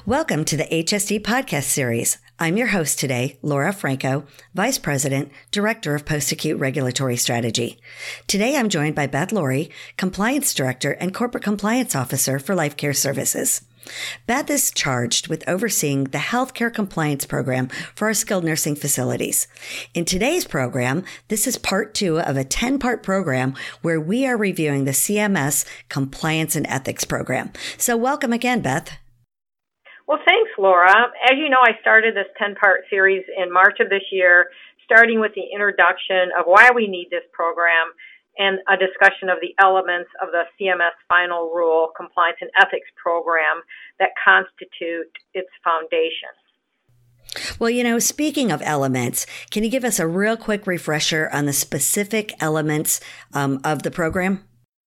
Welcome to the HSD podcast series. I'm your host today, Laura Franco, Vice President, Director of Post-Acute Regulatory Strategy. Today I'm joined by Beth Laurie, Compliance Director and Corporate Compliance Officer for Life Care Services. Beth is charged with overseeing the healthcare compliance program for our skilled nursing facilities. In today's program, this is part 2 of a 10-part program where we are reviewing the CMS Compliance and Ethics program. So welcome again, Beth. Well, thanks, Laura. As you know, I started this 10-part series in March of this year, starting with the introduction of why we need this program and a discussion of the elements of the CMS Final Rule Compliance and Ethics program that constitute its foundation. Well, speaking of elements, can you give us a real quick refresher on the specific elements of the program?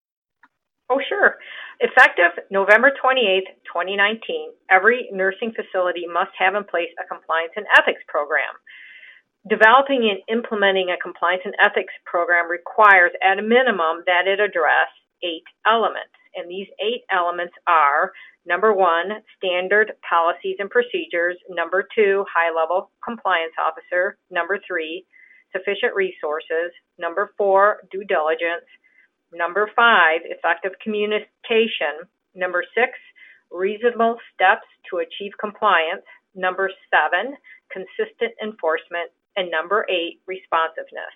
Oh, sure. Effective November 28th, 2019, every nursing facility must have in place a compliance and ethics program. Developing and implementing a compliance and ethics program requires, at a minimum, that it address 8 elements. And these 8 elements are, number 1, standard policies and procedures. Number 2, high-level compliance officer. Number 3, sufficient resources. Number 4, due diligence. Number 5, effective communication. Number 6, reasonable steps to achieve compliance. Number 7, consistent enforcement. And number 8, responsiveness.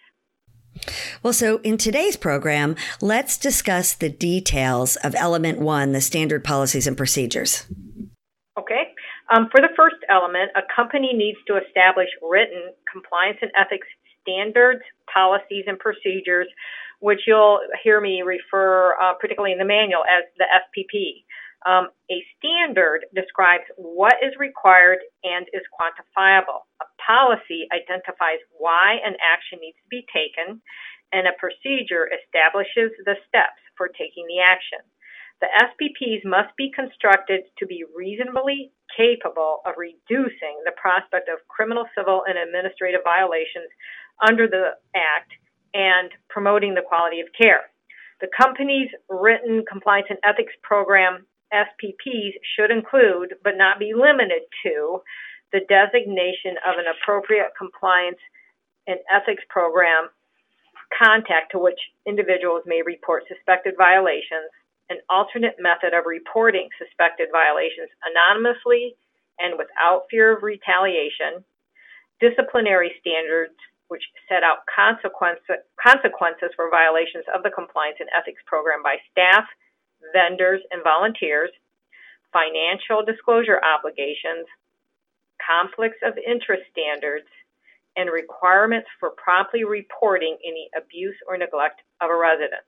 Well, so in today's program, let's discuss the details of element 1, the standard policies and procedures. Okay. For the first element, a company needs to establish written compliance and ethics standards, policies, and procedures, which you'll hear me refer, particularly in the manual, as the SPP. A standard describes what is required and is quantifiable. A policy identifies why an action needs to be taken, and a procedure establishes the steps for taking the action. The SPPs must be constructed to be reasonably capable of reducing the prospect of criminal, civil, and administrative violations under the Act and promoting the quality of care. The company's written compliance and ethics program SPPs should include, but not be limited to, the designation of an appropriate compliance and ethics program contact to which individuals may report suspected violations, an alternate method of reporting suspected violations anonymously and without fear of retaliation, disciplinary standards which set out consequences for violations of the compliance and ethics program by staff, vendors, and volunteers, financial disclosure obligations, conflicts of interest standards, and requirements for promptly reporting any abuse or neglect of a resident.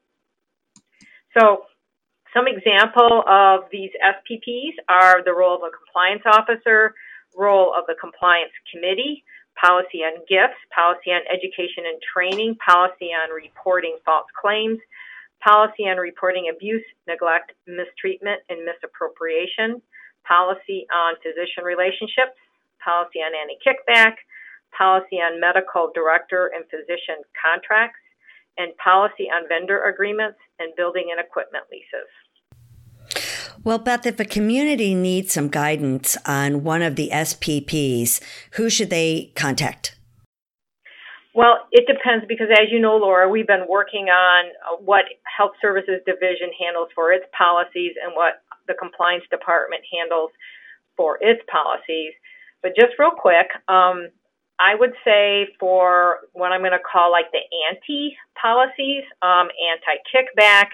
So, some example of these SPPs are the role of a compliance officer, role of the compliance committee, policy on gifts, policy on education and training, policy on reporting false claims, policy on reporting abuse, neglect, mistreatment, and misappropriation, policy on physician relationships, policy on anti-kickback, policy on medical director and physician contracts, and policy on vendor agreements and building and equipment leases. Well, Beth, if a community needs some guidance on one of the SPPs, who should they contact? Well, it depends because, as you know, Laura, we've been working on what Health Services Division handles for its policies and what the Compliance Department handles for its policies. But just real quick, I would say for what I'm going to call like the anti-policies, anti-kickback,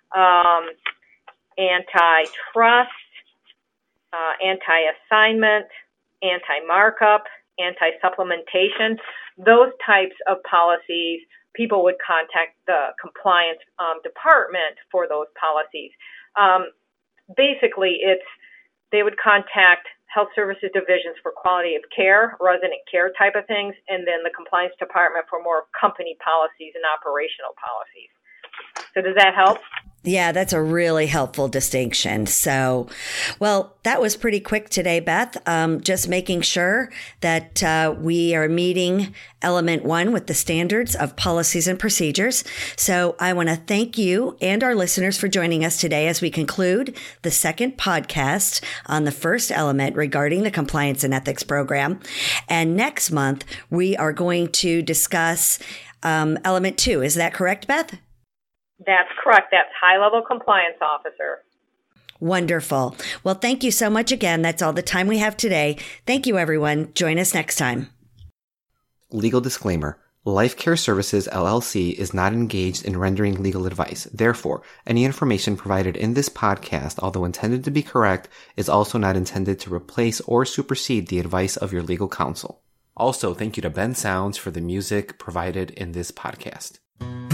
antitrust, anti-assignment, anti-markup, anti-supplementation, those types of policies, people would contact the compliance department for those policies. Basically, they would contact health services divisions for quality of care, resident care type of things, and then the compliance department for more company policies and operational policies. So does that help? Yeah, that's a really helpful distinction. So, well, that was pretty quick today, Beth. Just making sure that we are meeting element 1 with the standards of policies and procedures. So I want to thank you and our listeners for joining us today as we conclude the second podcast on the first element regarding the compliance and ethics program. And next month, we are going to discuss element 2. Is that correct, Beth? That's correct. That's high-level compliance officer. Wonderful. Well, thank you so much again. That's all the time we have today. Thank you, everyone. Join us next time. Legal disclaimer. Life Care Services, LLC is not engaged in rendering legal advice. Therefore, any information provided in this podcast, although intended to be correct, is also not intended to replace or supersede the advice of your legal counsel. Also, thank you to Ben Sounds for the music provided in this podcast.